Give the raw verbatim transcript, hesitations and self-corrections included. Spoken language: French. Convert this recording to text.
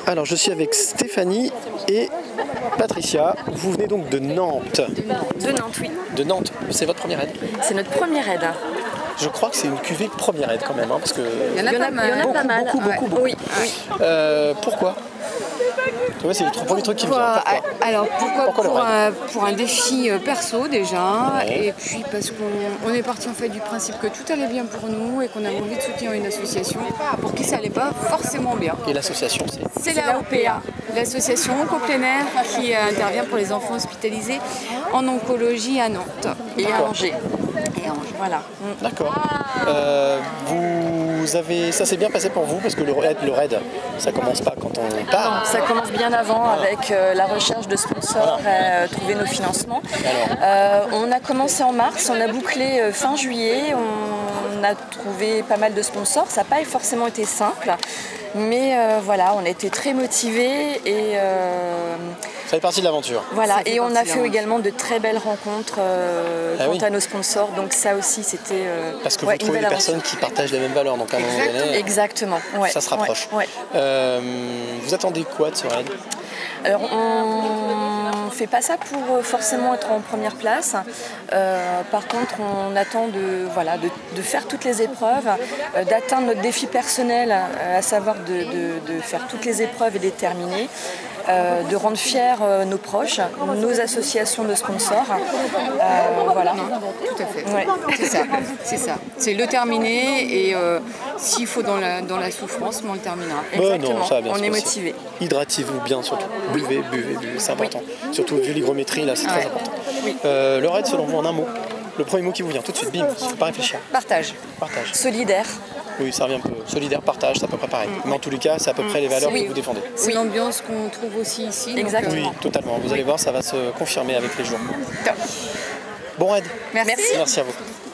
Alors je suis avec Stéphanie et Patricia. Vous venez donc de Nantes. De Nantes, oui. De Nantes, c'est votre première aide? C'est notre première aide. Je crois que c'est une cuvée première aide quand même, hein, parce que il y en a, il y en a, il y en a beaucoup, pas mal. Beaucoup, beaucoup, ouais. beaucoup. Oui, oui. Euh, pourquoi? Ouais, c'est le premier truc qui me vient. Pourquoi? Alors pourquoi, pourquoi pour, le un, pour un défi perso déjà, ouais. Et puis parce qu'on on est parti en fait du principe que tout allait bien pour nous et qu'on avait envie de soutenir une association pour qui ça allait pas forcément bien. Et l'association, c'est C'est la O P A, l'association Oncoplénaire qui euh, intervient pour les enfants hospitalisés en oncologie à Nantes et à Angers. Et à Angers, voilà. D'accord. Euh, vous avez, ça s'est bien passé pour vous parce que le raid, le raid, ça commence pas quand on part. Non, ça commence bien avant avec euh, la recherche de sponsors et euh, trouver nos financements. Euh, on a commencé en mars, on a bouclé euh, fin juillet, on a trouvé pas mal de sponsors. Ça n'a pas forcément été simple, mais euh, voilà, on a été très motivés et euh, ça fait partie de l'aventure. Voilà, et on a fait également de très belles rencontres euh, ah quant oui. à nos sponsors, donc ça aussi c'était euh, parce que ouais, vous trouvez des personnes qui partagent les mêmes valeurs, donc à un moment donné, exactement, ouais, ça se rapproche. Ouais, ouais. Euh, vous attendez quoi de ce raid? Alors on ne fait pas ça pour forcément être en première place. Euh, par contre, on attend de, voilà, de, de faire toutes les épreuves, euh, d'atteindre notre défi personnel, euh, à savoir de, de, de faire toutes les épreuves et de les terminer, euh, de rendre fiers euh, nos proches, nos associations de sponsors. Euh, voilà. Non, tout à fait. Ouais. C'est ça. C'est ça. C'est le terminer et euh, s'il faut dans la, dans la souffrance, on le terminera. Exactement. Bon, non, ça va bien on se est passer. motivé. Hydratez-vous bien surtout. Buvez, buvez, buvez, c'est important. Oui. Surtout vu l'hygrométrie, là, c'est ouais. très important. Oui. Euh, le raid, selon vous, en un mot, le premier mot qui vous vient tout de suite, bim, il ne faut pas réfléchir. Partage. Partage. Solidaire. Oui, ça revient un peu. Solidaire, partage, c'est à peu près pareil. Mm. Mais en tous les cas, c'est à peu près les valeurs oui. que vous défendez. C'est oui. l'ambiance qu'on trouve aussi ici. Exactement. Donc, euh... Oui, totalement. Vous oui. allez voir, ça va se confirmer avec les jours. Top. Bon raid. Merci. Merci à vous.